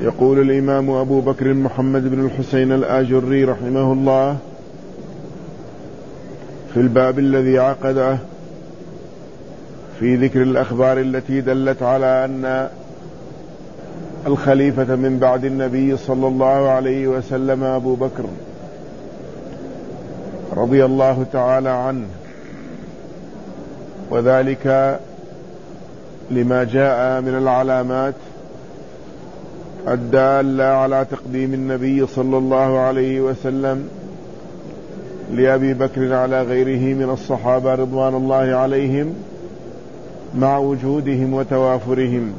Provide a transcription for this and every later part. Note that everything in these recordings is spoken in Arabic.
يقول الإمام أبو بكر محمد بن الحسين الآجري رحمه الله في الباب الذي عقده في ذكر الأخبار التي دلت على أن الخليفة من بعد النبي صلى الله عليه وسلم أبو بكر رضي الله تعالى عنه، وذلك لما جاء من العلامات الدالة على تقديم النبي صلى الله عليه وسلم لأبي بكر على غيره من الصحابة رضوان الله عليهم مع وجودهم وتوافرهم.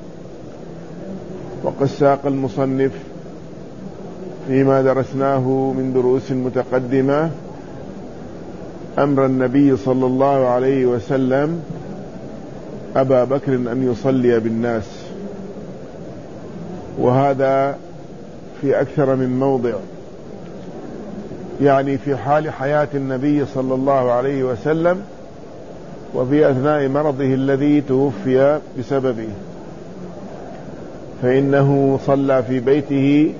وقد ساق المصنف فيما درسناه من دروس متقدمة أمر النبي صلى الله عليه وسلم أبا بكر أن يصلي بالناس، وهذا في أكثر من موضع، يعني في حال حياة النبي صلى الله عليه وسلم وفي أثناء مرضه الذي توفي بسببه، فإنه صلى في بيته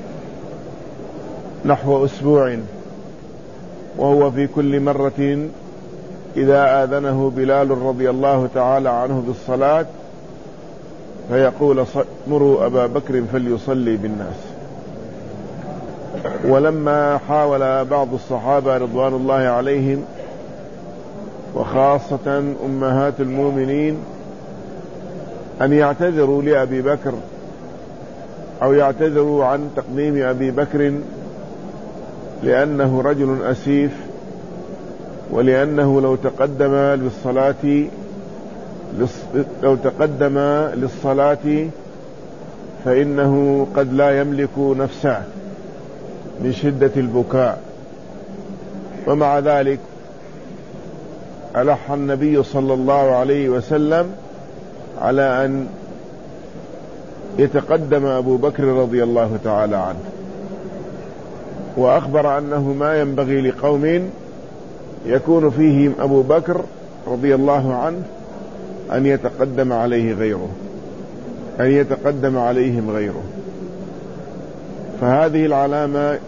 نحو أسبوع، وهو في كل مرة إذا آذنه بلال رضي الله تعالى عنه بالصلاة فيقول مروا أبا بكر فليصلي بالناس. ولما حاول بعض الصحابة رضوان الله عليهم وخاصة أمهات المؤمنين أن يعتذروا لأبي بكر أو يعتذروا عن تقديم أبي بكر لأنه رجل أسيف، ولأنه لو تقدم للصلاة فإنه قد لا يملك نفسه من شدة البكاء، ومع ذلك ألح النبي صلى الله عليه وسلم على أن يتقدم أبو بكر رضي الله تعالى عنه، وأخبر أنه ما ينبغي لقوم يكون فيهم أبو بكر رضي الله عنه أن يتقدم عليهم غيره. فهذه العلامة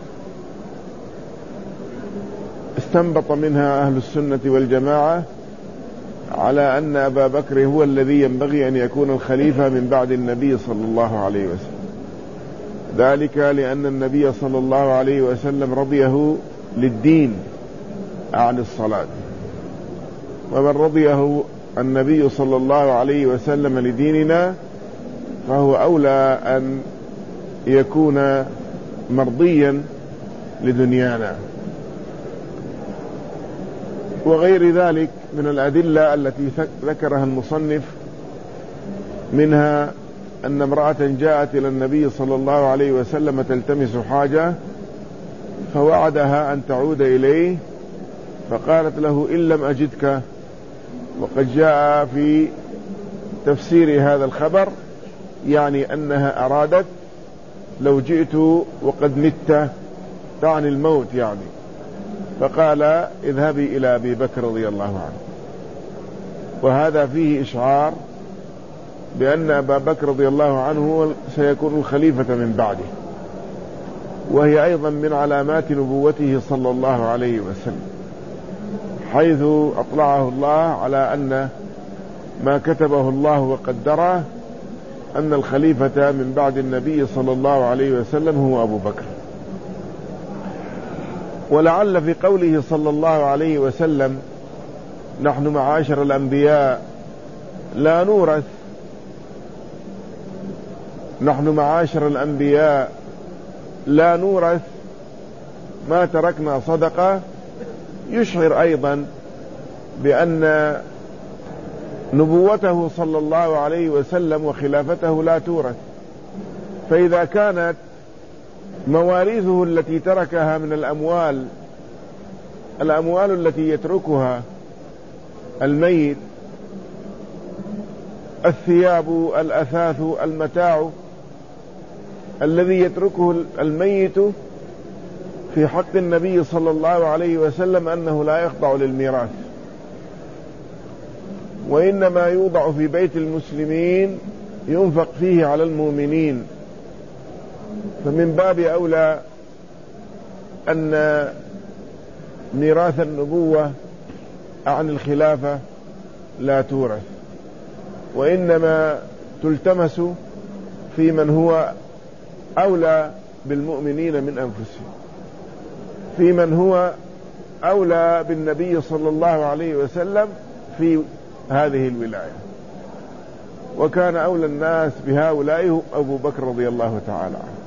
استنبط منها أهل السنة والجماعة على أن أبا بكر هو الذي ينبغي أن يكون الخليفة من بعد النبي صلى الله عليه وسلم، ذلك لأن النبي صلى الله عليه وسلم رضيه للدين عن الصلاة، ومن رضيه النبي صلى الله عليه وسلم لديننا فهو أولى أن يكون مرضيا لدنيانا. وغير ذلك من الأدلة التي ذكرها المصنف منها أن امرأة جاءت إلى النبي صلى الله عليه وسلم تلتمس حاجة فوعدها أن تعود إليه، فقالت له إن لم أجدك. وقد جاء في تفسير هذا الخبر يعني أنها أرادت لو جئت وقد مت، تعني الموت يعني، فقال اذهبي إلى أبي بكر رضي الله عنه. وهذا فيه إشعار بأن أبا بكر رضي الله عنه سيكون الخليفة من بعده، وهي أيضا من علامات نبوته صلى الله عليه وسلم، حيث أطلعه الله على أن ما كتبه الله وقدره أن الخليفة من بعد النبي صلى الله عليه وسلم هو أبو بكر. ولعل في قوله صلى الله عليه وسلم نحن معاشر الأنبياء لا نورث، نحن معاشر الأنبياء لا نورث ما تركنا صدقة، يشعر أيضا بأن نبوته صلى الله عليه وسلم وخلافته لا تورث. فإذا كانت مواريثه التي تركها من الأموال التي يتركها الميت، الثياب، الأثاث، المتاع الذي يتركه الميت، في حق النبي صلى الله عليه وسلم أنه لا يخضع للميراث، وإنما يوضع في بيت المسلمين ينفق فيه على المؤمنين فمن باب أولى أن ميراث النبوة عن الخلافة لا تورث، وإنما تلتمس في من هو أولى بالمؤمنين من أنفسهم، في من هو أولى بالنبي صلى الله عليه وسلم في هذه الولاية. وكان أولى الناس بهؤلاء أبو بكر رضي الله تعالى عنه.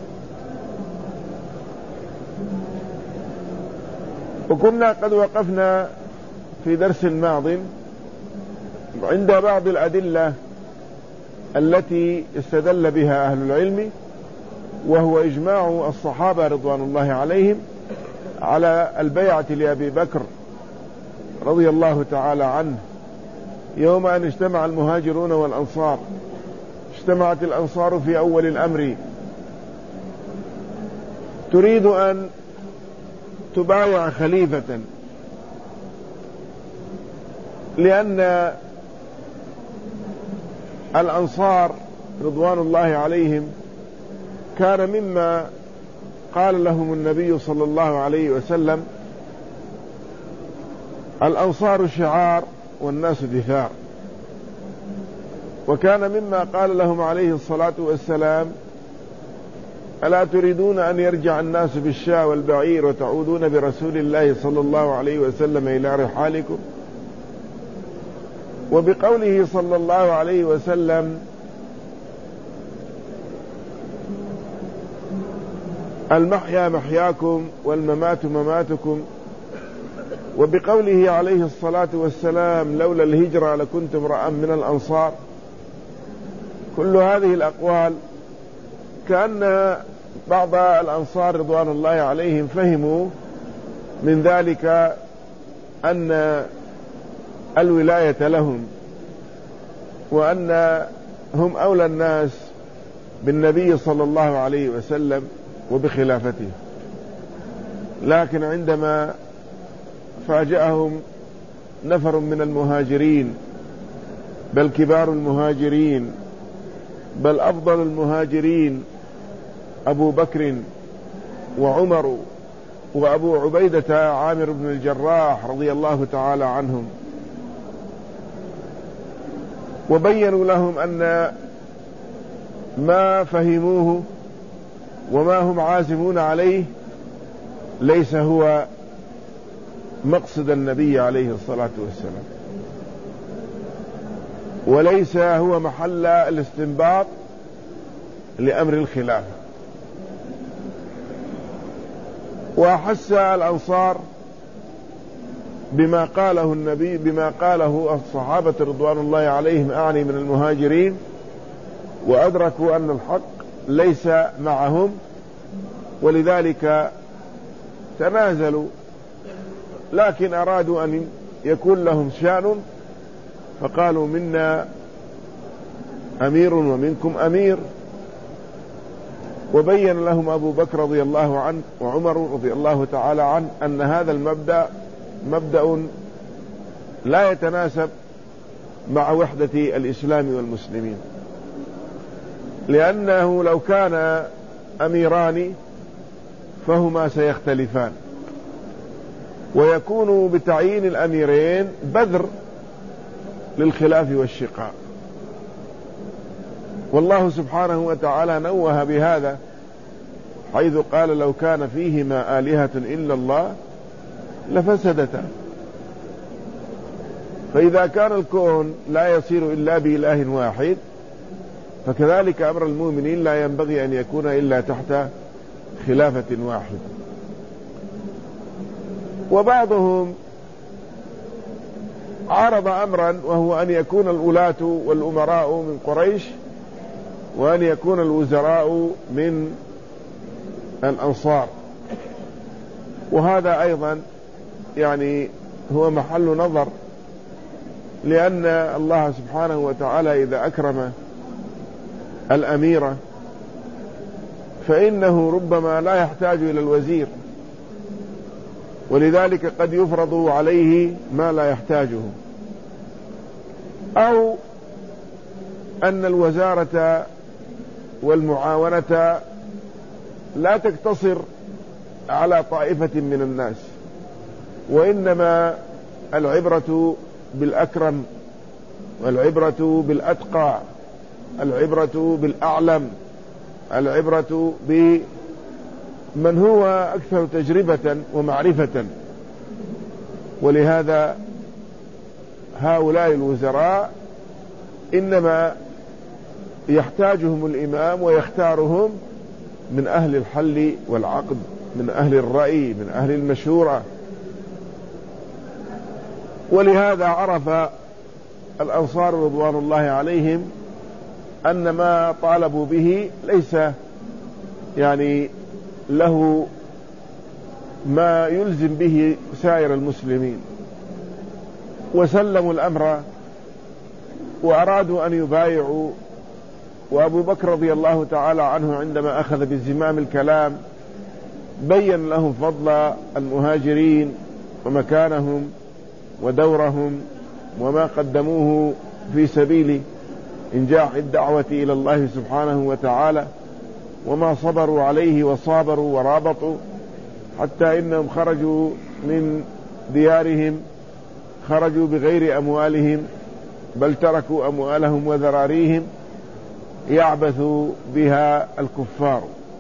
وكنا قد وقفنا في درس ماض عند بعض الأدلة التي استدل بها أهل العلم، وهو إجماع الصحابة رضوان الله عليهم على البيعة لأبي بكر رضي الله تعالى عنه يوم أن اجتمع المهاجرون والأنصار. اجتمعت الأنصار في أول الأمر تريد أن تبايع خليفة، لأن الأنصار رضوان الله عليهم كان مما قال لهم النبي صلى الله عليه وسلم: الأنصار شعار والناس دثار. وكان مما قال لهم عليه الصلاة والسلام: ألا تريدون أن يرجع الناس بالشاة والبعير وتعودون برسول الله صلى الله عليه وسلم إلى رحالكم؟ وبقوله صلى الله عليه وسلم: المحيا محياكم والممات مماتكم. وبقوله عليه الصلاة والسلام: لولا الهجرة لكنت امرأ من الأنصار. كل هذه الأقوال كأن بعض الأنصار رضوان الله عليهم فهموا من ذلك أن الولاية لهم، وأن هم أولى الناس بالنبي صلى الله عليه وسلم وبخلافته. لكن عندما فاجأهم نفر من المهاجرين، بل كبار المهاجرين، بل أفضل المهاجرين، أبو بكر وعمر وأبو عبيدة عامر بن الجراح رضي الله تعالى عنهم، وبينوا لهم أن ما فهموه وما هم عازمون عليه ليس هو مقصد النبي عليه الصلاة والسلام، وليس هو محل الاستنباط لأمر الخلافة. وأحس الأنصار بما قاله النبي، بما قاله الصحابة رضوان الله عليهم، أعني من المهاجرين، وأدركوا أن الحق ليس معهم، ولذلك تنازلوا. لكن أرادوا أن يكون لهم شأن، فقالوا: منا أمير ومنكم أمير. وبين لهم أبو بكر رضي الله عنه وعمر رضي الله تعالى عنه أن هذا المبدأ مبدأ لا يتناسب مع وحدة الإسلام والمسلمين، لأنه لو كان أميران فهما سيختلفان، ويكون بتعيين الأميرين بذر للخلاف والشقاق. والله سبحانه وتعالى نوه بهذا حيث قال: لو كان فيهما آلهة إلا الله لفسدتا. فإذا كان الكون لا يصير إلا بإله واحد، فكذلك أمر المؤمنين لا ينبغي أن يكون إلا تحت خلافة واحدة. وبعضهم عارض أمرا، وهو أن يكون الولاة والأمراء من قريش، وأن يكون الوزراء من الأنصار. وهذا أيضا يعني هو محل نظر، لأن الله سبحانه وتعالى إذا أكرم الأميرة فإنه ربما لا يحتاج إلى الوزير، ولذلك قد يفرض عليه ما لا يحتاجه، أو أن الوزارة والمعاونة لا تقتصر على طائفة من الناس، وإنما العبرة بالأكرم، والعبرة بالأتقى، العبرة بالأعلم، العبرة بمن هو أكثر تجربة ومعرفة. ولهذا هؤلاء الوزراء إنما يحتاجهم الإمام ويختارهم من أهل الحل والعقد، من أهل الرأي، من أهل المشورة. ولهذا عرف الأنصار رضوان الله عليهم أن ما طالبوا به ليس يعني له ما يلزم به سائر المسلمين، وسلموا الأمر وأرادوا أن يبايعوا. وأبو بكر رضي الله تعالى عنه عندما أخذ بزمام الكلام بين لهم فضل المهاجرين ومكانهم ودورهم وما قدموه في سبيل إنجاح الدعوة إلى الله سبحانه وتعالى، وما صبروا عليه وصابروا ورابطوا حتى إنهم خرجوا من ديارهم، خرجوا بغير أموالهم، بل تركوا أموالهم وذراريهم يعبث بها الكفار.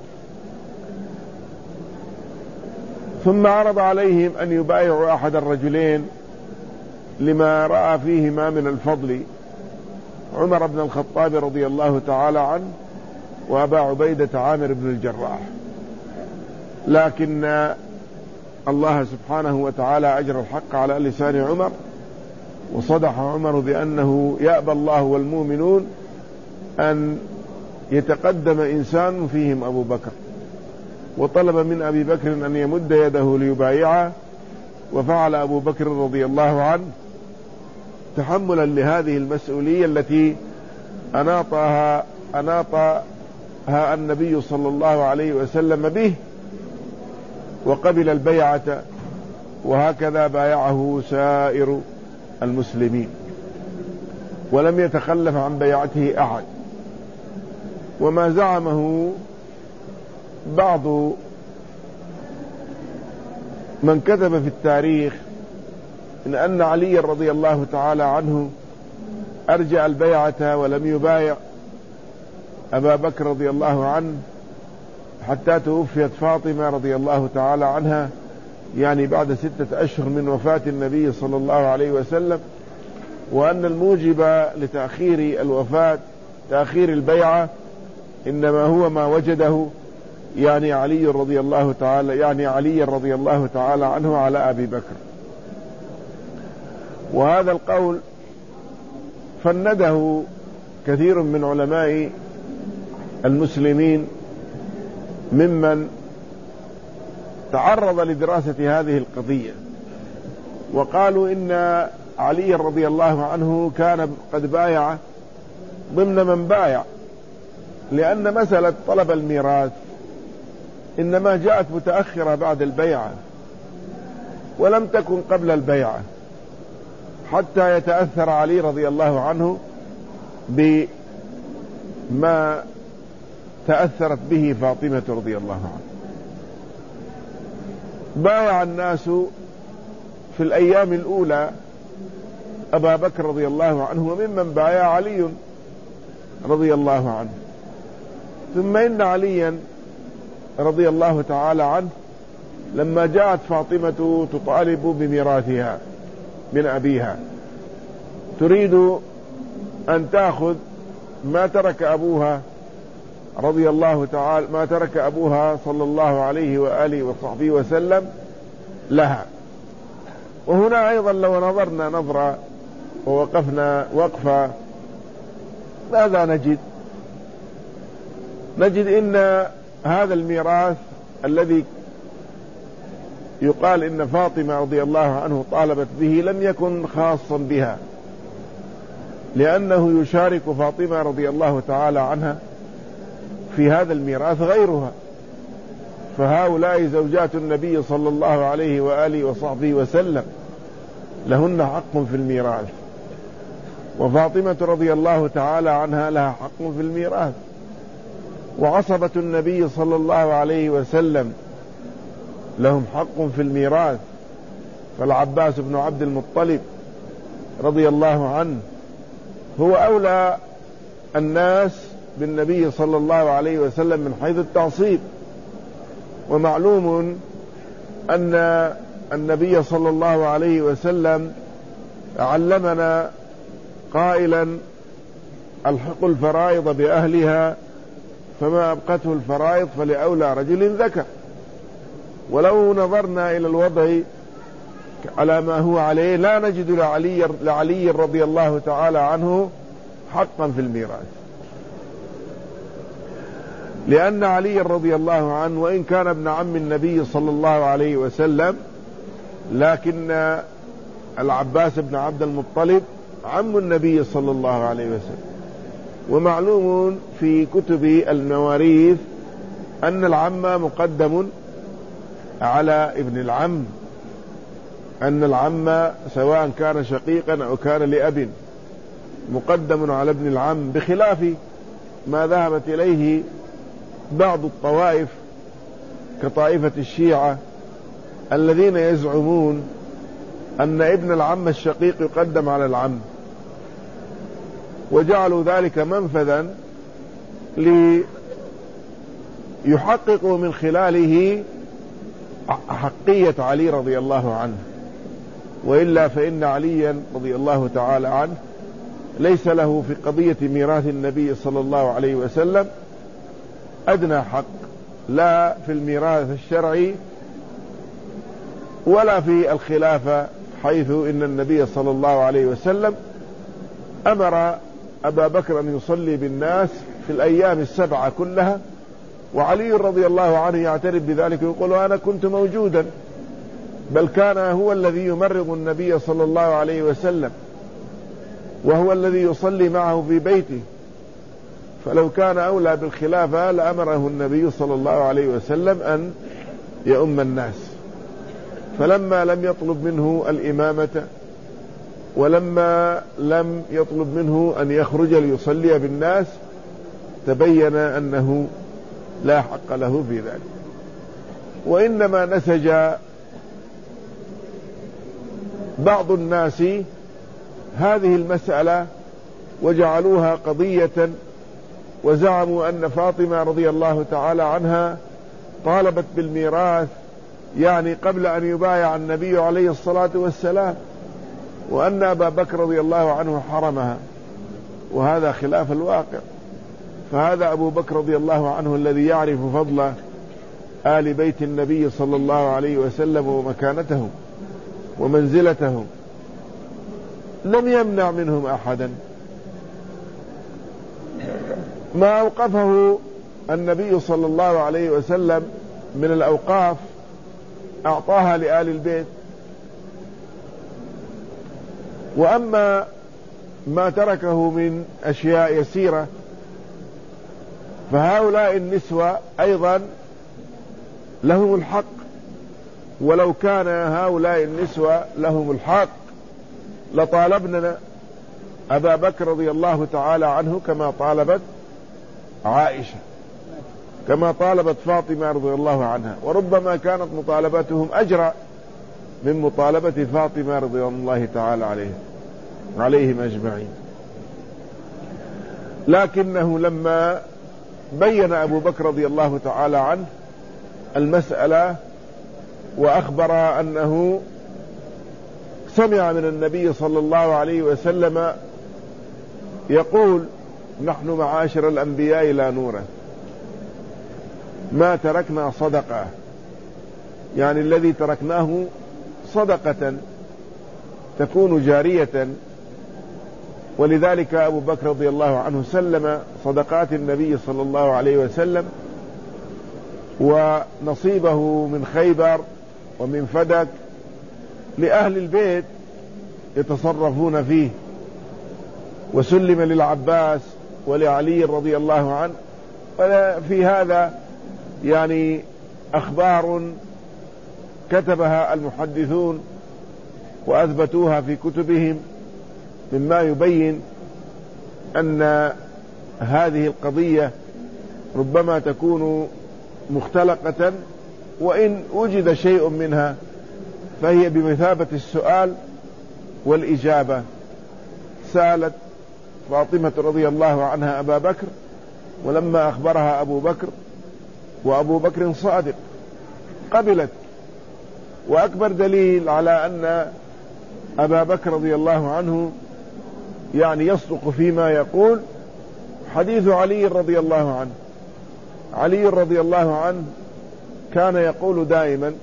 ثم عرض عليهم أن يبايعوا أحد الرجلين لما رأى فيهما من الفضل، عمر بن الخطاب رضي الله تعالى عنه وأبا عبيدة عامر بن الجراح. لكن الله سبحانه وتعالى أجرى الحق على لسان عمر، وصدح عمر بأنه يأبى الله والمؤمنون أن يتقدم إنسان فيهم أبو بكر، وطلب من أبي بكر أن يمد يده ليبايعه، وفعل أبو بكر رضي الله عنه تحملا لهذه المسؤولية التي أناطها النبي صلى الله عليه وسلم به، وقبل البيعة. وهكذا بايعه سائر المسلمين، ولم يتخلف عن بيعته أحد. وما زعمه بعض من كتب في التاريخ إن أن علي رضي الله تعالى عنه أرجع البيعة ولم يبايع أبا بكر رضي الله عنه حتى توفيت فاطمة رضي الله تعالى عنها، يعني بعد 6 أشهر من وفاة النبي صلى الله عليه وسلم، وأن الموجب لتأخير الوفاة تأخير البيعة إنما هو ما وجده يعني علي رضي الله تعالى عنه على أبي بكر. وهذا القول فنده كثير من علماء المسلمين ممن تعرض لدراسة هذه القضية، وقالوا إن علي رضي الله عنه كان قد بايع ضمن من بايع، لأن مسألة طلب الميراث إنما جاءت متأخرة بعد البيعة ولم تكن قبل البيعة، حتى يتأثر علي رضي الله عنه بما تأثرت به فاطمة رضي الله عنها. بايع الناس في الأيام الأولى أبا بكر رضي الله عنه، وممن بايع علي رضي الله عنه. ثم إن عليا رضي الله تعالى عنه لما جاءت فاطمة تطالب بميراثها من أبيها، تريد أن تأخذ ما ترك أبوها رضي الله تعالى ما ترك أبوها صلى الله عليه وآله وصحبه وسلم لها. وهنا أيضا لو نظرنا نظرة ووقفنا وقفة ماذا نجد إن هذا الميراث الذي يقال إن فاطمة رضي الله عنه طالبت به لم يكن خاصا بها، لأنه يشارك فاطمة رضي الله تعالى عنها في هذا الميراث غيرها، فهؤلاء زوجات النبي صلى الله عليه وآله وصحبه وسلم لهن حق في الميراث، وفاطمة رضي الله تعالى عنها لها حق في الميراث. وعصبة النبي صلى الله عليه وسلم لهم حق في الميراث، فالعباس بن عبد المطلب رضي الله عنه هو أولى الناس بالنبي صلى الله عليه وسلم من حيث التعصيب. ومعلوم أن النبي صلى الله عليه وسلم علمنا قائلا: الحقوا الفرائض بأهلها فما أبقته الفرائض فلأولى رجل ذكر. ولو نظرنا إلى الوضع على ما هو عليه لا نجد لعلي رضي الله تعالى عنه حقا في الميراث، لأن علي رضي الله عنه وإن كان ابن عم النبي صلى الله عليه وسلم، لكن العباس بن عبد المطلب عم النبي صلى الله عليه وسلم. ومعلوم في كتب المواريث أن العم مقدم على ابن العم، أن العم سواء كان شقيقا أو كان لأب مقدم على ابن العم، بخلاف ما ذهبت إليه بعض الطوائف كطائفة الشيعة الذين يزعمون أن ابن العم الشقيق يقدم على العم، وجعلوا ذلك منفذا ليحققوا من خلاله حقية علي رضي الله عنه. وإلا فإن عليا رضي الله تعالى عنه ليس له في قضية ميراث النبي صلى الله عليه وسلم أدنى حق، لا في الميراث الشرعي ولا في الخلافة، حيث إن النبي صلى الله عليه وسلم أمر أبا بكر أن يصلي بالناس في الأيام السبعة كلها، وعلي رضي الله عنه يعترف بذلك ويقول: أنا كنت موجودا، بل كان هو الذي يمرض النبي صلى الله عليه وسلم، وهو الذي يصلي معه في بيته، فلو كان أولى بالخلافة لأمره النبي صلى الله عليه وسلم أن يؤم الناس. فلما لم يطلب منه الإمامة ولما لم يطلب منه أن يخرج ليصلي بالناس، تبين أنه لا حق له في ذلك. وإنما نسج بعض الناس هذه المسألة وجعلوها قضية، وزعموا أن فاطمة رضي الله تعالى عنها طالبت بالميراث يعني قبل أن يبايع النبي عليه الصلاة والسلام، وأن أبا بكر رضي الله عنه حرمها، وهذا خلاف الواقع. فهذا أبو بكر رضي الله عنه الذي يعرف فضل آل بيت النبي صلى الله عليه وسلم ومكانتهم ومنزلتهم، لم يمنع منهم أحدا. ما أوقفه النبي صلى الله عليه وسلم من الأوقاف أعطاها لآل البيت. وأما ما تركه من أشياء يسيرة فهؤلاء النسوة أيضا لهم الحق، ولو كان هؤلاء النسوة لهم الحق لطالبنا أبا بكر رضي الله تعالى عنه كما طالبت عائشة، كما طالبت فاطمة رضي الله عنها، وربما كانت مطالبتهم أجرى من مطالبة فاطمة رضي الله تعالى عليهم أجمعين. لكنه لما بين أبو بكر رضي الله تعالى عنه المسألة وأخبر أنه سمع من النبي صلى الله عليه وسلم يقول: نحن معاشر الأنبياء لا نورث، ما تركنا صدقة، يعني الذي تركناه صدقة تكون جارية. ولذلك أبو بكر رضي الله عنه سلم صدقات النبي صلى الله عليه وسلم ونصيبه من خيبر ومن فدك لأهل البيت يتصرفون فيه، وسلم للعباس ولعلي رضي الله عنه. في هذا يعني أخبار كتبها المحدثون وأثبتوها في كتبهم مما يبين أن هذه القضية ربما تكون مختلقة، وإن وجد شيء منها فهي بمثابة السؤال والإجابة. سألت فاطمة رضي الله عنها أبا بكر، ولما أخبرها أبو بكر وأبو بكر صادق قبلت. وأكبر دليل على أن أبا بكر رضي الله عنه يعني يصدق فيما يقول حديث علي رضي الله عنه. علي رضي الله عنه كان يقول دائما،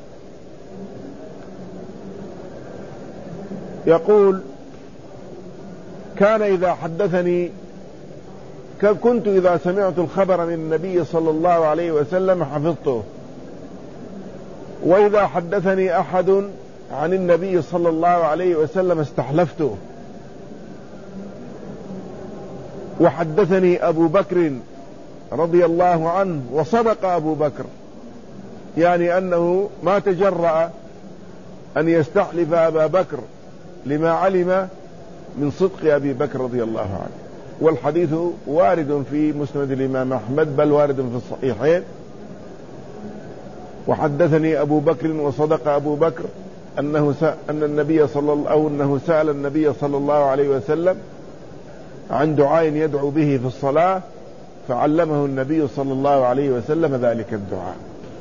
يقول كان إذا حدثني كنت إذا سمعت الخبر من النبي صلى الله عليه وسلم حفظته، وإذا حدثني أحد عن النبي صلى الله عليه وسلم استحلفته. وحدثني أبو بكر رضي الله عنه وصدق أبو بكر، يعني أنه ما تجرأ أن يستحلف أبا بكر لما علم من صدق أبي بكر رضي الله عنه. والحديث وارد في مسند الإمام أحمد، بل وارد في الصحيحين. وحدثني أبو بكر وصدق أبو بكر أنه سأل النبي صلى الله عليه وسلم عن دعاء يدعو به في الصلاة، فعلمه النبي صلى الله عليه وسلم ذلك الدعاء.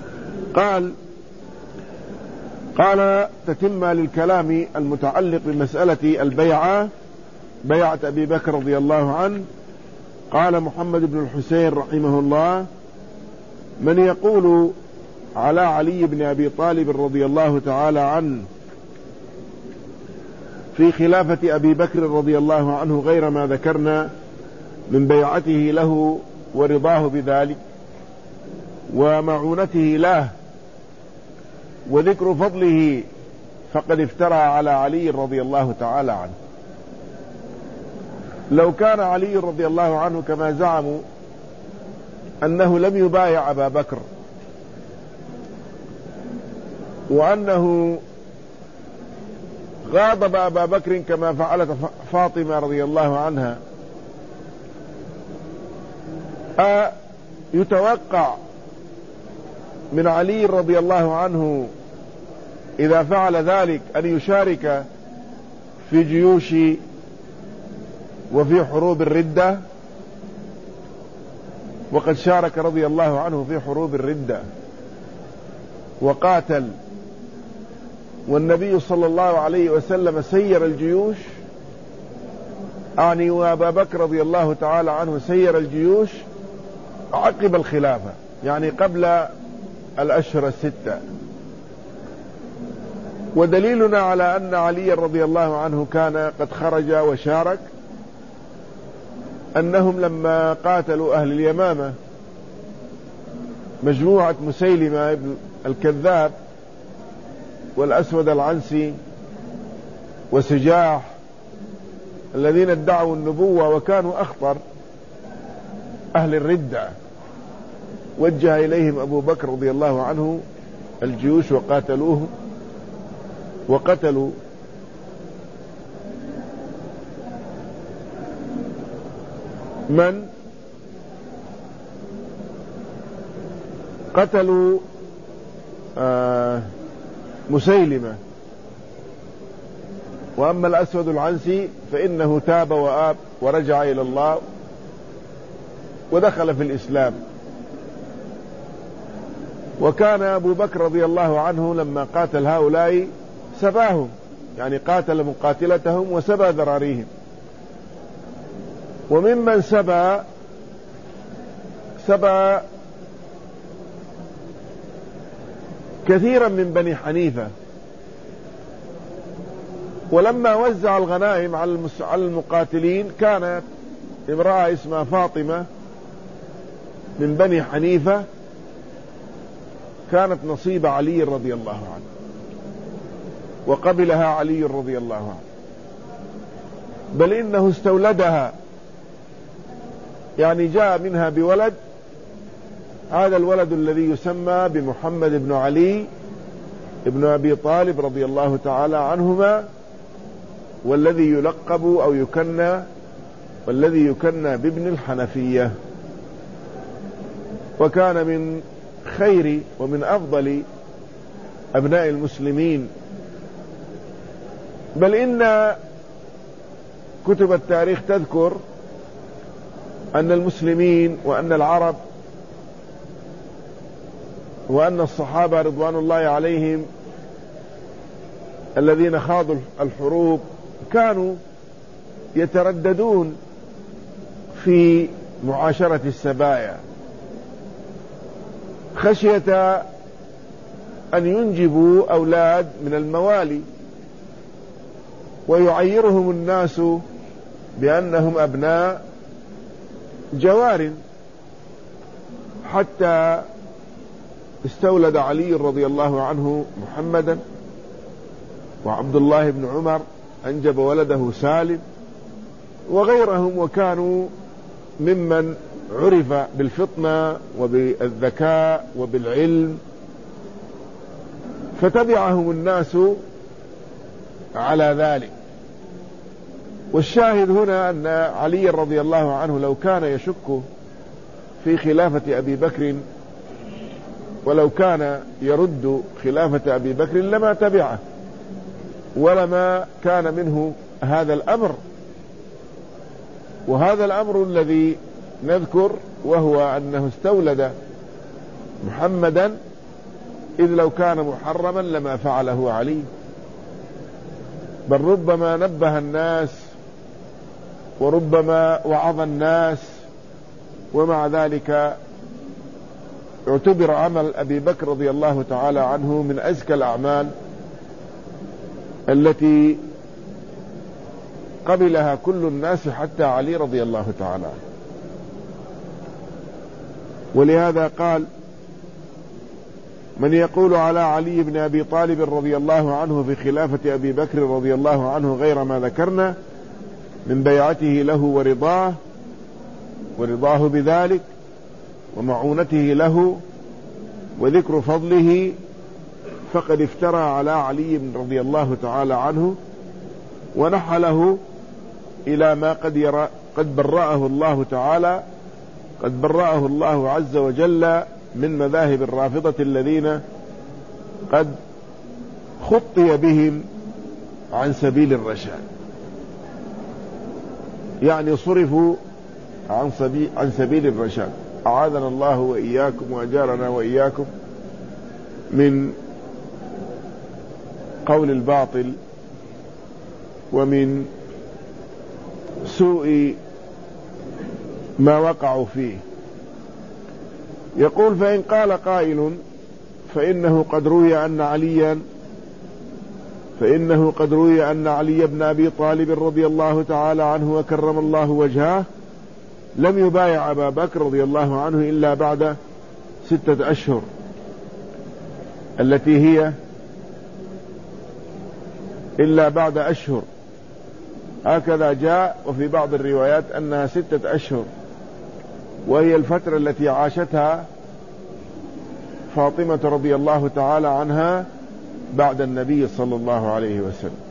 قال تتم للكلام المتعلق بمسألة البيعة، بيعة أبي بكر رضي الله عنه. قال محمد بن الحسين رحمه الله: من يقول على علي بن أبي طالب رضي الله تعالى عنه في خلافة أبي بكر رضي الله عنه غير ما ذكرنا من بيعته له ورضاه بذلك ومعونته له وذكر فضله، فقد افترى على علي رضي الله تعالى عنه. لو كان علي رضي الله عنه كما زعموا أنه لم يبايع أبا بكر، وأنه غاضب أبا بكر كما فعلت فاطمة رضي الله عنها، يتوقع من علي رضي الله عنه إذا فعل ذلك أن يشارك في جيوش وفي حروب الردة؟ وقد شارك رضي الله عنه في حروب الردة وقاتل، والنبي صلى الله عليه وسلم سير الجيوش، أعني وأبا بكر رضي الله تعالى عنه سير الجيوش عقب الخلافة، يعني قبل الأشهر الستة. ودليلنا على أن علي رضي الله عنه كان قد خرج وشارك أنهم لما قاتلوا أهل اليمامة مجموعة مسيلمة الكذاب والأسود العنسي وسجاح الذين ادعوا النبوة وكانوا أخطر أهل الردة، وجه إليهم أبو بكر رضي الله عنه الجيوش وقاتلوه وقتلوا من قتلوا مسيلمة. وأما الأسود العنسي فإنه تاب وآب ورجع إلى الله ودخل في الإسلام. وكان أبو بكر رضي الله عنه لما قاتل هؤلاء سباهم، يعني قاتل مقاتلتهم وسبى ذراريهم. وممن سبى كثيرا من بني حنيفة. ولما وزع الغنائم على المقاتلين كانت امرأة اسمها فاطمة من بني حنيفة كانت نصيب علي رضي الله عنه، وقبلها علي رضي الله عنه، بل إنه استولدها، يعني جاء منها بولد، هذا الولد الذي يسمى بمحمد بن علي ابن أبي طالب رضي الله تعالى عنهما، والذي يلقب أو يكنى بابن الحنفية. وكان من خير ومن أفضل أبناء المسلمين، بل إن كتب التاريخ تذكر أن المسلمين وأن العرب وأن الصحابة رضوان الله عليهم الذين خاضوا الحروب كانوا يترددون في معاشرة السبايا خشية أن ينجبوا أولاد من الموالي ويعيرهم الناس بأنهم أبناء جوار، حتى استولد علي رضي الله عنه محمدا، وعبد الله بن عمر أنجب ولده سالم وغيرهم، وكانوا ممن عرف بالفطنة وبالذكاء وبالعلم، فتبعهم الناس على ذلك. والشاهد هنا أن علي رضي الله عنه لو كان يشك في خلافة أبي بكر ولو كان يرد خلافة أبي بكر لما تبعه ولما كان منه هذا الأمر. وهذا الأمر الذي نذكر وهو أنه استولد محمدا، إذ لو كان محرما لما فعله علي، بل ربما نبه الناس وربما وعظ الناس، ومع ذلك اعتبر عمل أبي بكر رضي الله تعالى عنه من أزكى الأعمال التي قبلها كل الناس حتى علي رضي الله تعالى عنه. ولهذا قال: من يقول على علي بن أبي طالب رضي الله عنه في خلافة أبي بكر رضي الله عنه غير ما ذكرنا من بيعته له ورضاه بذلك ومعونته له وذكر فضله، فقد افترى على علي رضي الله تعالى عنه ونحله إلى ما قد برأه الله تعالى، قد برأه الله عز وجل من مذاهب الرافضة الذين قد خطي بهم عن سبيل الرشاد، يعني صرفوا عن سبيل الرشاد. أعاذنا الله وإياكم وأجارنا وإياكم من قول الباطل ومن سوء ما وقعوا فيه. يقول: فإن قال قائل فإنه قد روي أن علي بن أبي طالب رضي الله تعالى عنه وكرم الله وجهه لم يبايع أبا بكر رضي الله عنه إلا بعد 6 أشهر، التي هي إلا بعد أشهر، هكذا جاء. وفي بعض الروايات أنها 6 أشهر، وهي الفترة التي عاشتها فاطمة رضي الله تعالى عنها بعد النبي صلى الله عليه وسلم،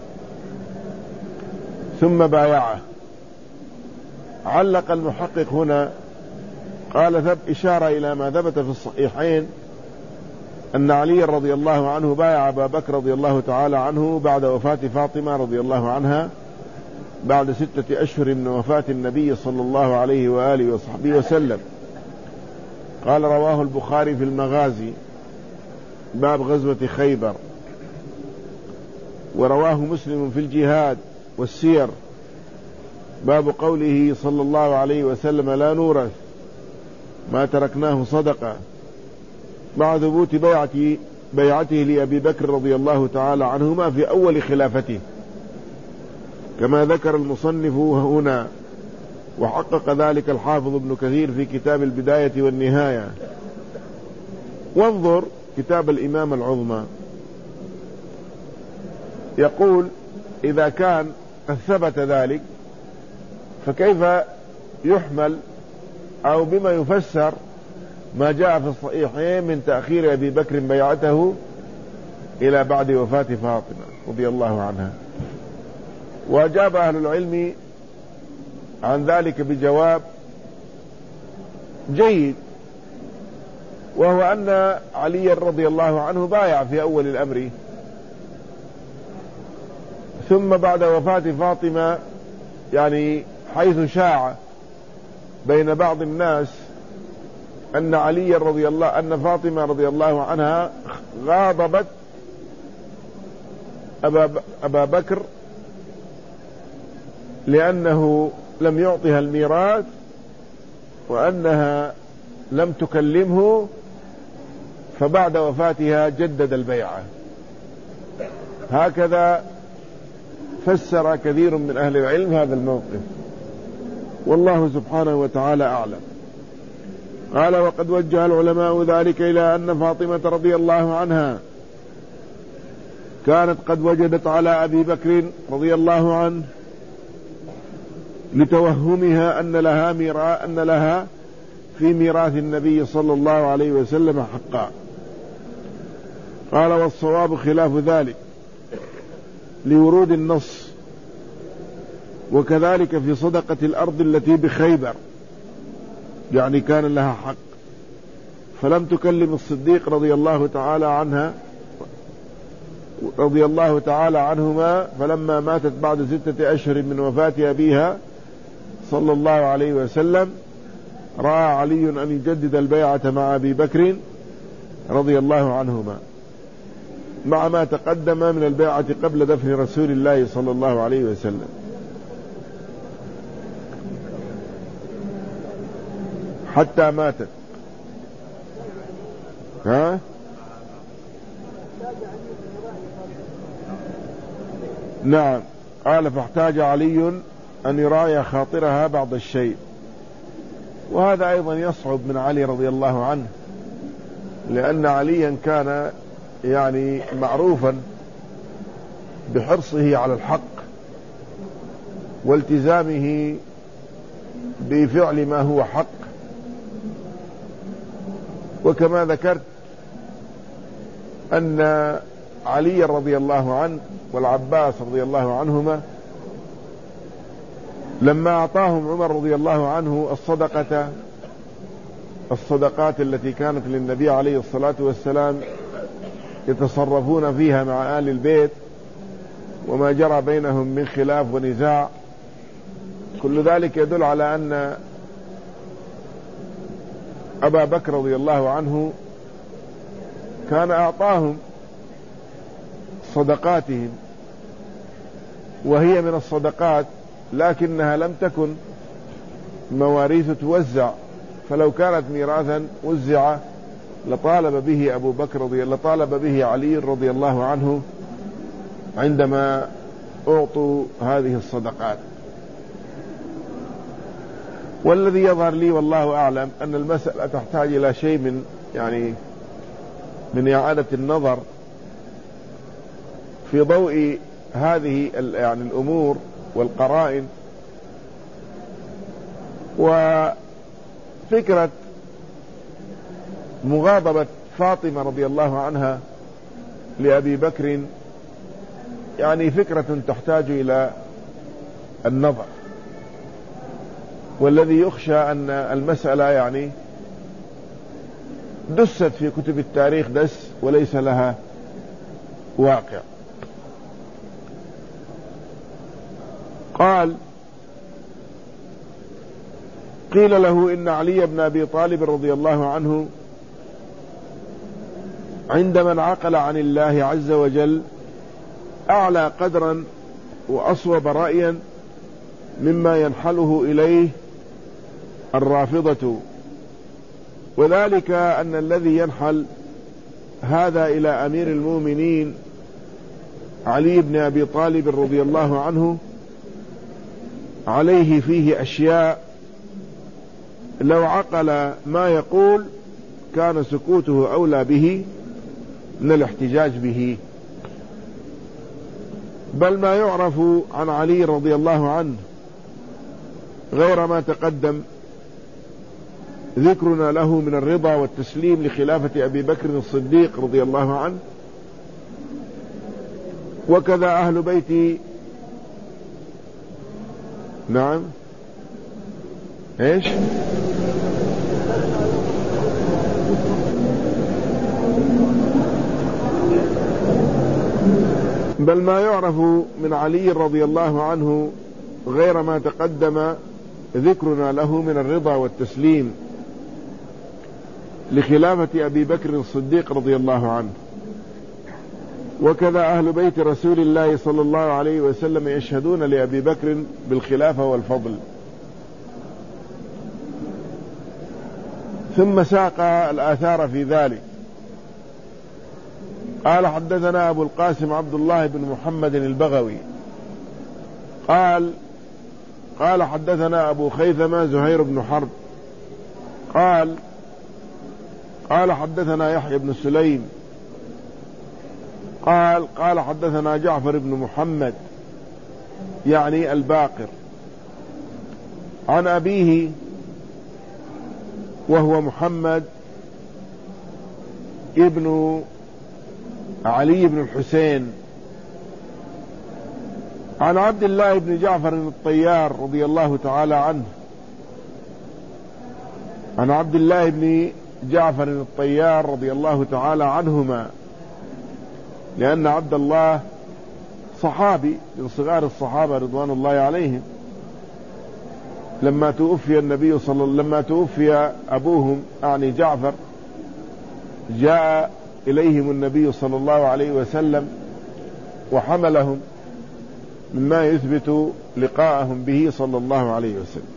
ثم بايعه. علق المحقق هنا قال: إشارة إلى ما ثبت في الصحيحين أن علي رضي الله عنه بايع أبا بكر رضي الله تعالى عنه بعد وفاة فاطمة رضي الله عنها بعد 6 أشهر من وفاة النبي صلى الله عليه وآله وصحبه وسلم. قال: رواه البخاري في المغازي باب غزوة خيبر، ورواه مسلم في الجهاد والسير باب قوله صلى الله عليه وسلم: لا نورث ما تركناه صدقة، مع ثبوت بيعته لأبي بكر رضي الله تعالى عنهما في أول خلافته، كما ذكر المصنف هنا، وحقق ذلك الحافظ ابن كثير في كتاب البداية والنهاية. وانظر كتاب الإمام العظمى، يقول: إذا كان قد ثبت ذلك فكيف يحمل أو بما يفسر ما جاء في الصحيحين من تأخير أبي بكر بيعته إلى بعد وفاة فاطمة رضي الله عنها؟ وأجاب أهل العلم عن ذلك بجواب جيد، وهو أن علي رضي الله عنه بايع في أول الأمر، ثم بعد وفاة فاطمة يعني حيث شاع بين بعض الناس أن أن فاطمة رضي الله عنها غاضبت أبا بكر لأنه لم يعطها الميراث وأنها لم تكلمه، فبعد وفاتها جدد البيعة. هكذا فسر كثير من أهل العلم هذا الموقف، والله سبحانه وتعالى أعلم. قال: وقد وجه العلماء ذلك إلى أن فاطمة رضي الله عنها كانت قد وجدت على أبي بكر رضي الله عنه لتوهمها أن لها في ميراث النبي صلى الله عليه وسلم حقا. قال: والصواب خلاف ذلك لورود النص، وكذلك في صدقة الأرض التي بخيبر، يعني كان لها حق فلم تكلم الصديق رضي الله تعالى عنهما، فلما ماتت بعد 6 أشهر من وفاة أبيها صلى الله عليه وسلم رأى علي أن يجدد البيعة مع أبي بكر رضي الله عنهما، مع ما تقدم من البيعة قبل دفن رسول الله صلى الله عليه وسلم. حتى ماتت. نعم. قال: فاحتاج علي أن يراعي خاطرها بعض الشيء، وهذا أيضا يصعب من علي رضي الله عنه، لأن عليا كان يعني معروفا بحرصه على الحق والتزامه بفعل ما هو حق. وكما ذكرت أن علي رضي الله عنه والعباس رضي الله عنهما لما أعطاهم عمر رضي الله عنه الصدقات التي كانت للنبي عليه الصلاة والسلام يتصرفون فيها مع آل البيت وما جرى بينهم من خلاف ونزاع، كل ذلك يدل على أن أبا بكر رضي الله عنه كان أعطاهم صدقاتهم، وهي من الصدقات لكنها لم تكن مواريث توزع، فلو كانت ميراثا وزع لطالب به علي رضي الله عنه عندما أعطوا هذه الصدقات. والذي يظهر لي والله أعلم أن المسألة تحتاج إلى شيء من إعادة النظر في ضوء هذه يعني الأمور والقرائن، وفكرة مغاضبة فاطمة رضي الله عنها لأبي بكر يعني فكرة تحتاج إلى النظر، والذي يخشى أن المسألة يعني دست في كتب التاريخ وليس لها واقع. قال: قيل له إن علي بن أبي طالب رضي الله عنه عندما انعقل عن الله عز وجل أعلى قدرا وأصوب رأيا مما ينحله إليه الرافضة، وذلك أن الذي ينحل هذا إلى أمير المؤمنين علي بن أبي طالب رضي الله عنه عليه فيه أشياء لو عقل ما يقول كان سكوته أولى به من الاحتجاج به، بل ما يعرف عن علي رضي الله عنه غير ما تقدم ذكرنا له من الرضا والتسليم لخلافة أبي بكر الصديق رضي الله عنه، وكذا أهل بيتي. نعم. ايش؟ بل ما يعرف من علي رضي الله عنه غير ما تقدم ذكرنا له من الرضا والتسليم لخلافة أبي بكر الصديق رضي الله عنه. وكذا أهل بيت رسول الله صلى الله عليه وسلم يشهدون لأبي بكر بالخلافة والفضل. ثم ساق الآثار في ذلك. قال حدثنا أبو القاسم عبد الله بن محمد البغوي قال حدثنا أبو خيثمة زهير بن حرب قال حدثنا يحيى بن سليم قال حدثنا جعفر بن محمد يعني الباقر عن أبيه وهو محمد ابن علي بن الحسين عن عبد الله بن جعفر الطيار رضي الله تعالى عنه عن عبد الله بن جعفر الطيار رضي الله تعالى عنهما، لأن عبد الله صحابي من صغار الصحابة رضوان الله عليهم. لما توفي أبوهم يعني جعفر جاء إليهم النبي صلى الله عليه وسلم وحملهم مما يثبت لقاءهم به صلى الله عليه وسلم.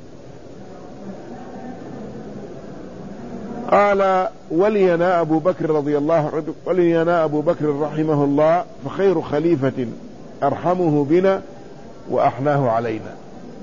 قال ولينا أبو بكر رحمه الله فخير خليفة أرحمه بنا وأحناه علينا.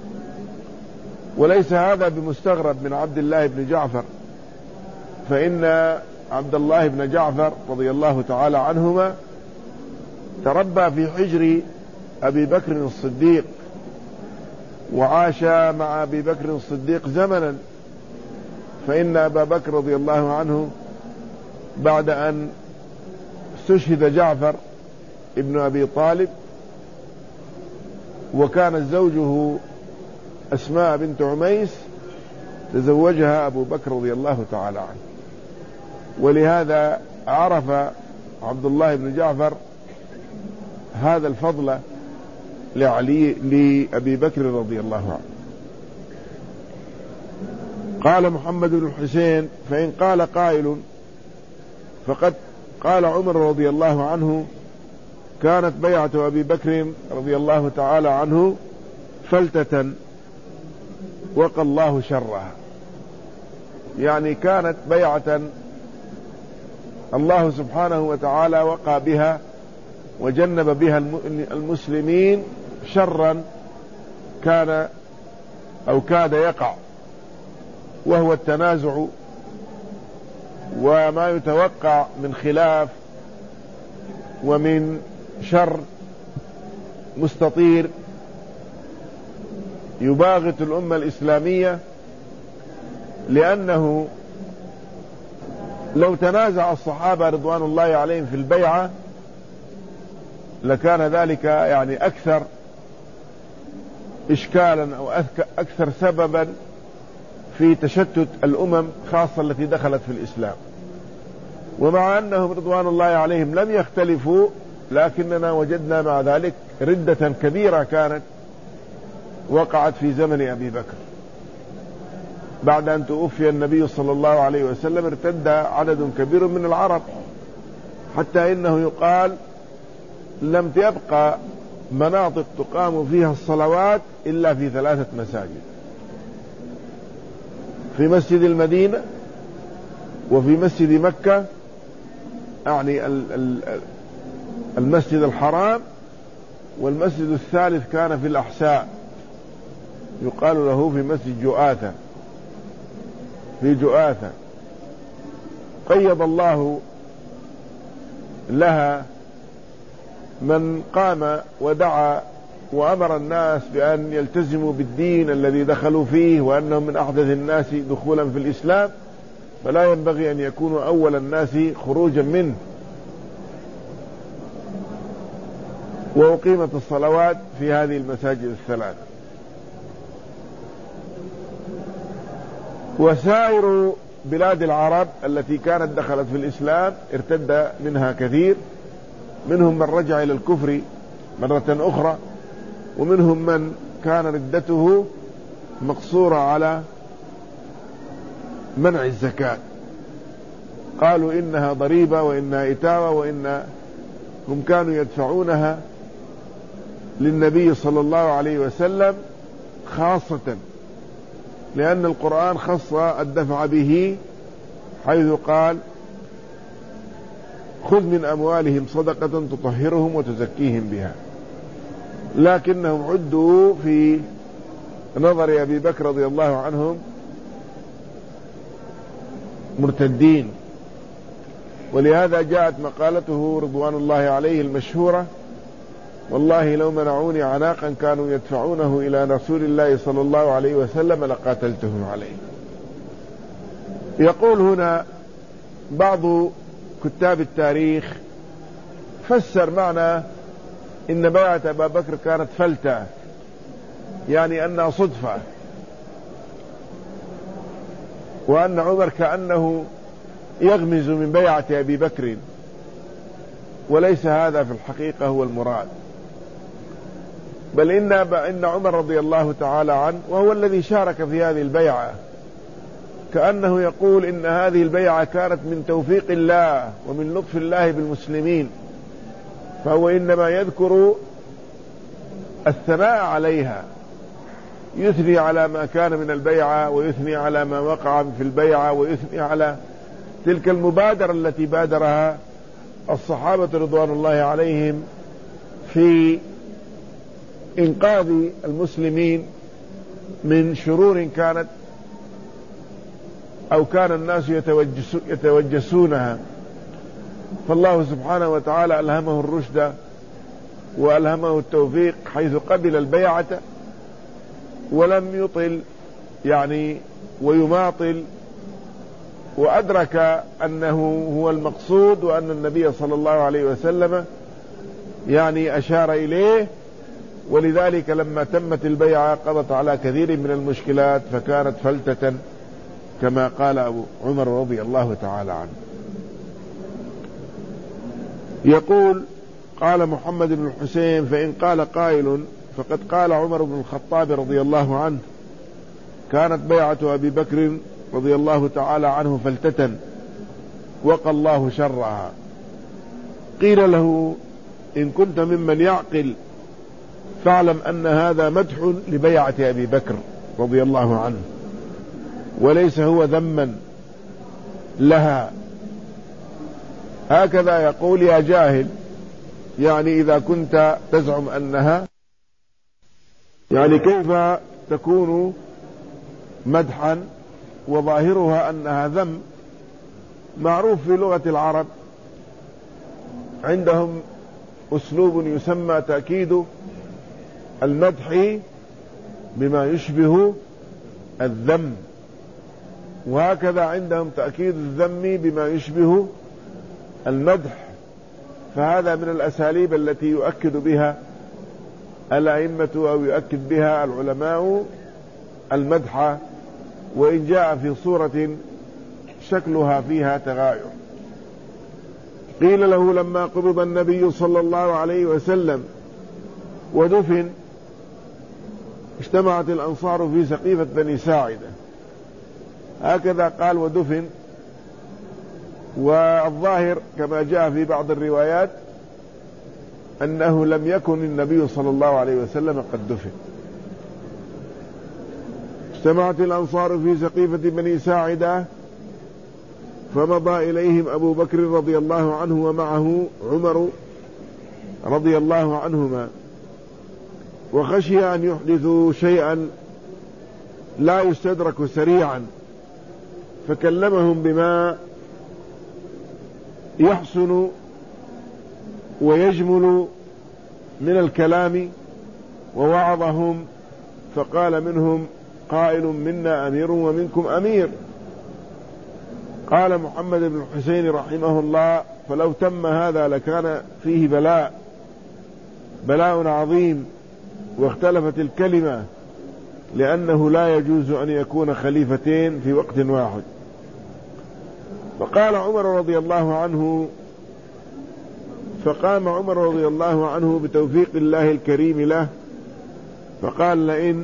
وليس هذا بمستغرب من عبد الله بن جعفر، فإن عبد الله بن جعفر رضي الله تعالى عنهما تربى في حجر أبي بكر الصديق وعاش مع أبي بكر الصديق زمنا، فإن أبا بكر رضي الله عنه بعد أن استشهد جعفر ابن أبي طالب وكانت زوجه أسماء بنت عميس تزوجها أبو بكر رضي الله تعالى عنه، ولهذا عرف عبد الله بن جعفر هذا الفضل لأبي بكر رضي الله عنه. قال محمد بن الحسين فإن قال قائل فقد قال عمر رضي الله عنه كانت بيعة أبي بكر رضي الله تعالى عنه فلتة وقى الله شرها، يعني كانت بيعة الله سبحانه وتعالى وقى بها وجنب بها المسلمين شرا كان أو كاد يقع، وهو التنازع وما يتوقع من خلاف ومن شر مستطير يباغت الأمة الإسلامية، لأنه لو تنازع الصحابة رضوان الله عليهم في البيعة لكان ذلك يعني أكثر إشكالا أو أكثر سببا في تشتت الأمم خاصة التي دخلت في الإسلام. ومع أنهم رضوان الله عليهم لم يختلفوا، لكننا وجدنا مع ذلك ردة كبيرة كانت وقعت في زمن أبي بكر. بعد أن توفي النبي صلى الله عليه وسلم ارتد عدد كبير من العرب، حتى إنه يقال لم تبقى مناطق تقام فيها الصلوات إلا في 3 مساجد، في مسجد المدينة وفي مسجد مكة يعني المسجد الحرام، والمسجد الثالث كان في الأحساء يقال له في مسجد جؤاثة في جؤاثة. قيض الله لها من قام ودعا وأمر الناس بأن يلتزموا بالدين الذي دخلوا فيه وأنهم من أحدث الناس دخولا في الإسلام، فلا ينبغي أن يكونوا أول الناس خروجا منه. وأقيمت الصلوات في هذه المساجد الثلاث. وسائر بلاد العرب التي كانت دخلت في الإسلام ارتد منها كثير، منهم من رجع إلى الكفر مرة أخرى، ومنهم من كان ردته مقصورة على منع الزكاة، قالوا إنها ضريبة وإنها إتاوة وإنهم كانوا يدفعونها للنبي صلى الله عليه وسلم خاصة، لأن القرآن خص الدفع به حيث قال خذ من أموالهم صدقة تطهرهم وتزكيهم بها، لكنهم عدوا في نظر أبي بكر رضي الله عنهم مرتدين، ولهذا جاءت مقالته رضوان الله عليه المشهورة: والله لو منعوني عناقا كانوا يدفعونه إلى رسول الله صلى الله عليه وسلم لقاتلتهم عليه. يقول هنا بعض كتاب التاريخ فسر معنى إن بيعة أبا بكر كانت فلتة، يعني أنها صدفة، وأن عمر كأنه يغمز من بيعة أبي بكر، وليس هذا في الحقيقة هو المراد، بل إن عمر رضي الله تعالى عنه وهو الذي شارك في هذه البيعة كأنه يقول إن هذه البيعة كانت من توفيق الله ومن لطف الله بالمسلمين، فهو إنما يذكر الثناء عليها، يثني على ما كان من البيعة، ويثني على ما وقع في البيعة، ويثني على تلك المبادرة التي بادرها الصحابة رضوان الله عليهم في إنقاذ المسلمين من شرور كانت أو كان الناس يتوجسونها، فالله سبحانه وتعالى ألهمه الرشد وألهمه التوفيق حيث قبل البيعة ولم يطل ويماطل، وأدرك أنه هو المقصود، وأن النبي صلى الله عليه وسلم أشار إليه، ولذلك لما تمت البيعة قضت على كثير من المشكلات فكانت فلتة كما قال أبو عمر رضي الله تعالى عنه. يقول قال محمد بن الحسين: فإن قال قائل فقد قال عمر بن الخطاب رضي الله عنه: كانت بيعة أبي بكر رضي الله تعالى عنه فلتة وقى الله شرها. قيل له: إن كنت ممن يعقل فاعلم أن هذا مدح لبيعة أبي بكر رضي الله عنه، وليس هو ذما لها. هكذا يقول يا جاهل، إذا كنت تزعم أنها كيف تكون مدحا وظاهرها أنها ذم؟ معروف في لغة العرب عندهم أسلوب يسمى تأكيد المدح بما يشبه الذم، وهكذا عندهم تأكيد الذم بما يشبه المدح، فهذا من الأساليب التي يؤكد بها الأئمة أو يؤكد بها العلماء المدح، وإن جاء في صورة شكلها فيها تغاير. قيل له: لما قبض النبي صلى الله عليه وسلم ودفن اجتمعت الأنصار في سقيفة بني ساعدة، هكذا قال ودفن، والظاهر كما جاء في بعض الروايات أنه لم يكن النبي صلى الله عليه وسلم قد دفن. اجتمعت الأنصار في سقيفة بني ساعدة فمضى إليهم أبو بكر رضي الله عنه ومعه عمر رضي الله عنهما، وخشي أن يحدثوا شيئا لا يستدرك سريعا، فكلمهم بما يحسن ويجمل من الكلام ووعظهم، فقال منهم قائل: منا أمير ومنكم أمير. قال محمد بن الحسين رحمه الله: فلو تم هذا لكان فيه بلاء عظيم، واختلفت الكلمة، لأنه لا يجوز أن يكون خليفتين في وقت واحد. فقال عمر رضي الله عنه: فقام عمر رضي الله عنه بتوفيق الله الكريم له فقال: لئن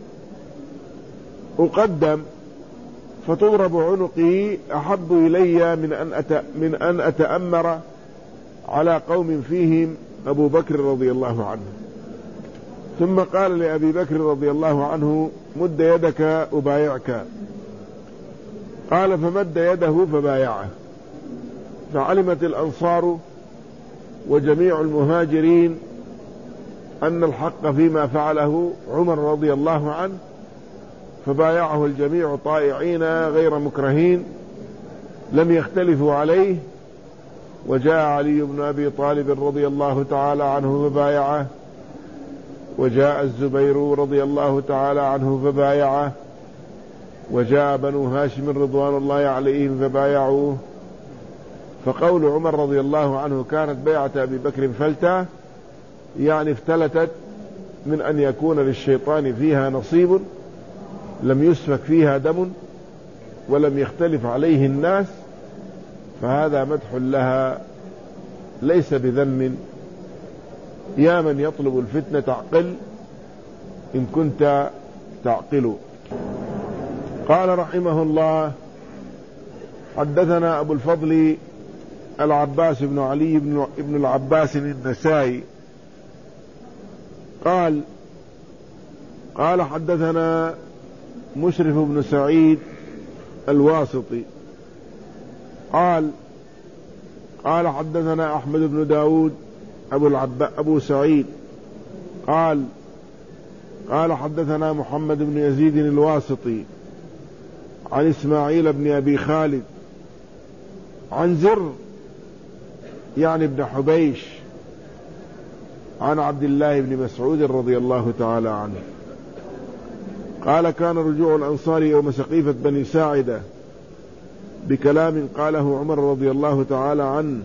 أقدم فتضرب عنقي أحب إلي من أن أتأمر على قوم فيهم أبو بكر رضي الله عنه. ثم قال لأبي بكر رضي الله عنه: مد يدك أبايعك. قال: فمد يده فبايعه. فعلمت الأنصار وجميع المهاجرين أن الحق فيما فعله عمر رضي الله عنه، فبايعه الجميع طائعين غير مكرهين لم يختلفوا عليه. وجاء علي بن أبي طالب رضي الله تعالى عنه فبايعه، وجاء الزبير رضي الله تعالى عنه فبايعه، وجاء بنو هاشم رضوان الله عليهم فبايعوه. فقول عمر رضي الله عنه كانت بيعة أبي بكر فلتة، يعني افتلتت من أن يكون للشيطان فيها نصيب، لم يسفك فيها دم ولم يختلف عليه الناس، فهذا مدح لها ليس بذم. يا من يطلب الفتنة تعقل إن كنت تعقل. قال رحمه الله: حدثنا أبو الفضل العباس بن علي بن العباس النسائي قال حدثنا مشرف بن سعيد الواسطي قال حدثنا أحمد بن داود أبو سعيد قال حدثنا محمد بن يزيد الواسطي عن إسماعيل بن أبي خالد عن زر يعني ابن حبيش عن عبد الله بن مسعود رضي الله تعالى عنه قال: كان رجوع الأنصار يوم سقيفة بني ساعدة بكلام قاله عمر رضي الله تعالى عنه: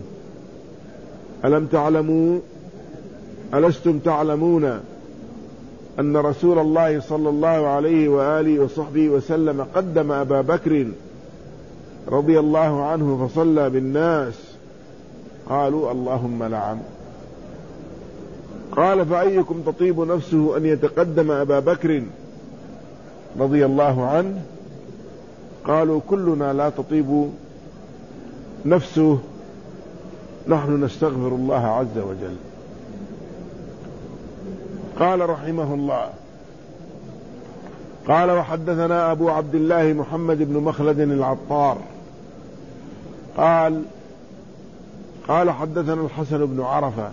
ألستم تعلمون أن رسول الله صلى الله عليه وآله وصحبه وسلم قدم أبا بكر رضي الله عنه فصلى بالناس؟ قالوا: اللهم نعم. قال: فأيكم تطيب نفسه أن يتقدم أبا بكر رضي الله عنه؟ قالوا: كلنا لا تطيب نفسه، نحن نستغفر الله عز وجل. قال رحمه الله: قال وحدثنا أبو عبد الله محمد بن مخلد العطار قال حدثنا الحسن بن عرفة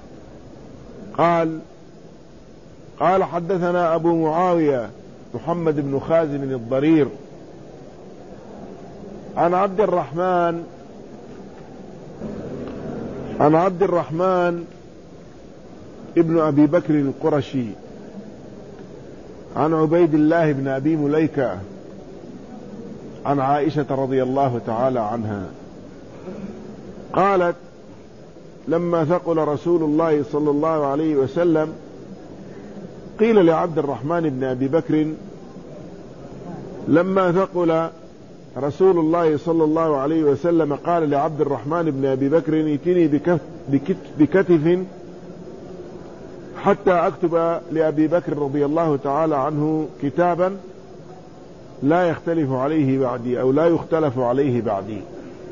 قال حدثنا أبو معاوية محمد بن خازن الضرير عن عبد الرحمن ابن أبي بكر القرشي عن عبيد الله بن أبي مليكة عن عائشة رضي الله تعالى عنها قالت: لما ثقل رسول الله صلى الله عليه وسلم قيل لعبد الرحمن بن أبي بكر: لما ثقل رسول الله صلى الله عليه وسلم قال لعبد الرحمن بن أبي بكر: ائتني بكتف حتى أكتب لأبي بكر رضي الله تعالى عنه كتابا لا يختلف عليه بعدي أو لا يختلف عليه بعدي.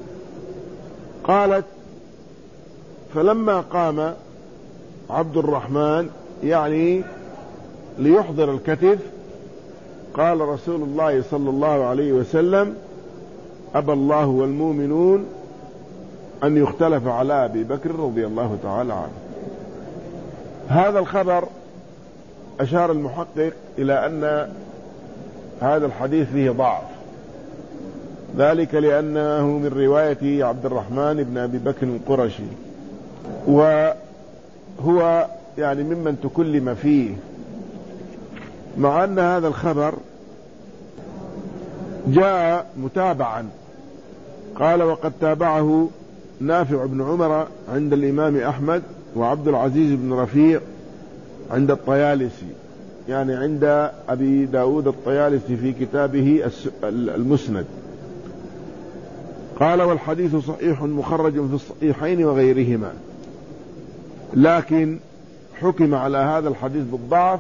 قالت: فلما قام عبد الرحمن يعني ليحضر الكتف قال رسول الله صلى الله عليه وسلم: أبى الله والمؤمنون أن يختلف على أبي بكر رضي الله تعالى عنه. هذا الخبر أشار المحقق إلى أن هذا الحديث فيه ضعف، ذلك لأنه من رواية عبد الرحمن بن أبي بكر القرشي، وهو يعني ممن تكلم فيه، مع أن هذا الخبر جاء متابعا. قال: وقد تابعه نافع بن عمر عند الإمام أحمد، وعبد العزيز بن رفيع عند الطيالسي، يعني عند أبي داود الطيالسي في كتابه المسند. قال: والحديث صحيح مخرج في الصحيحين وغيرهما. لكن حكم على هذا الحديث بالضعف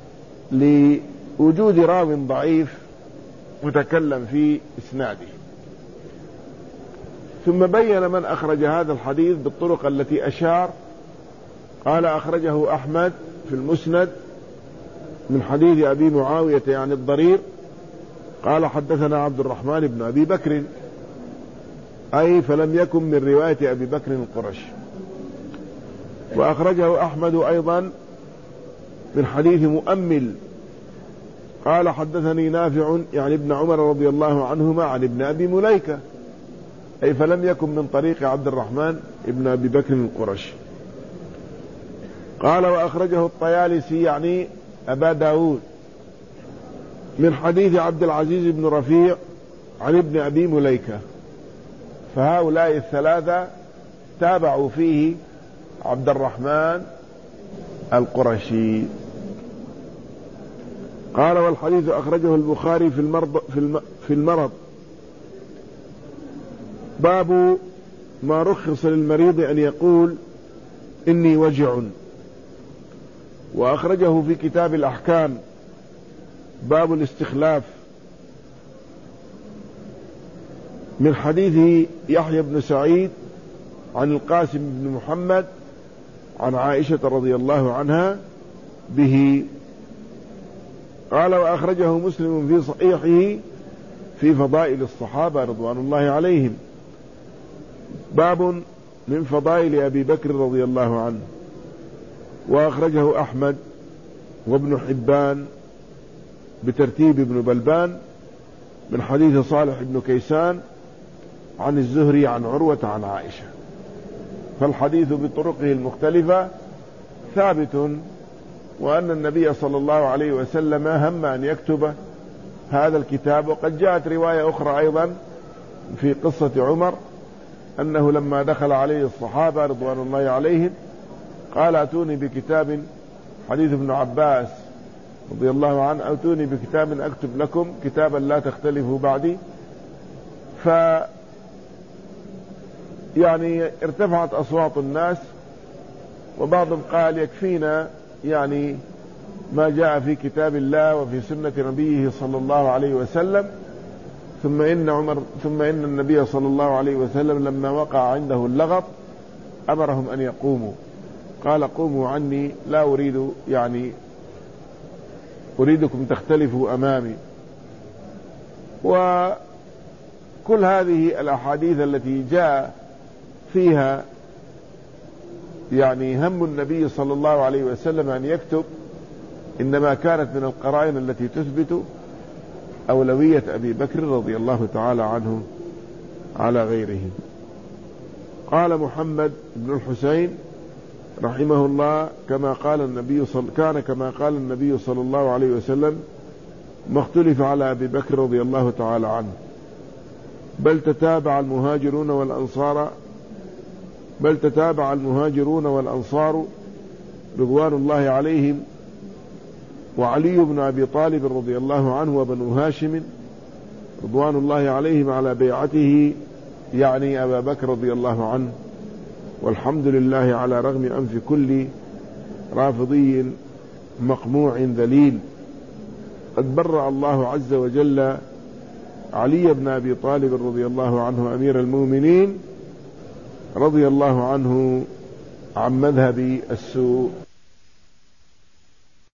لوجود راو ضعيف متكلم في إسناده. ثم بين من أخرج هذا الحديث بالطرق التي أشار. قال أخرجه أحمد في المسند من حديث أبي معاوية يعني الضرير قال حدثنا عبد الرحمن بن أبي بكر، أي فلم يكن من رواية أبي بكر القرشي. وأخرجه أحمد أيضا من حديث مؤمل قال حدثني نافع يعني ابن عمر رضي الله عنهما عن ابن أبي مليكة، أي فلم يكن من طريق عبد الرحمن ابن أبي بكر القرشي. قال وأخرجه الطيالسي يعني أبا داود من حديث عبد العزيز بن رفيع عن ابن أبي مليكة. فهؤلاء الثلاثة تابعوا فيه عبد الرحمن القرشي. قال والحديث أخرجه البخاري في المرض باب ما رخص للمريض أن يقول إني وجع. وأخرجه في كتاب الأحكام باب الاستخلاف من حديث يحيى بن سعيد عن القاسم بن محمد عن عائشة رضي الله عنها به. قال وأخرجه مسلم في صحيحه في فضائل الصحابة رضوان الله عليهم باب من فضائل أبي بكر رضي الله عنه. وأخرجه أحمد وابن حبان بترتيب ابن بلبان من حديث صالح بن كيسان عن الزهري عن عروة عن عائشة. فالحديث بطرقه المختلفة ثابت، وأن النبي صلى الله عليه وسلم هم أن يكتب هذا الكتاب. وقد جاءت رواية أخرى أيضا في قصة عمر أنه لما دخل عليه الصحابة رضوان الله عليهم قال أتوني بكتاب، حديث ابن عباس رضي الله عنه، أتوني بكتاب أكتب لكم كتابا لا تختلفوا بعدي. يعني ارتفعت أصوات الناس، وبعضهم قال يكفينا يعني ما جاء في كتاب الله وفي سنة نبيه صلى الله عليه وسلم. ثم إن النبي صلى الله عليه وسلم لما وقع عنده اللغط أمرهم أن يقوموا، قال قوموا عني لا أريدكم تختلفوا أمامي. وكل هذه الأحاديث التي جاء فيها يعني هم النبي صلى الله عليه وسلم أن يكتب إنما كانت من القرائن التي تثبت أولوية أبي بكر رضي الله تعالى عنه على غيره. قال محمد بن الحسين رحمه الله كما قال النبي صلى الله عليه وسلم ما اختلف على أبي بكر رضي الله تعالى عنه، بل تتابع المهاجرون والأنصار رضوان الله عليهم، وعلي بن أبي طالب رضي الله عنه وبنو هاشم رضوان الله عليهم على بيعته يعني أبا بكر رضي الله عنه. والحمد لله على رغم أنف كل رافضي مقموع ذليل، قد برأ الله عز وجل علي بن أبي طالب رضي الله عنه أمير المؤمنين رضي الله عنه عن مذهب السوء.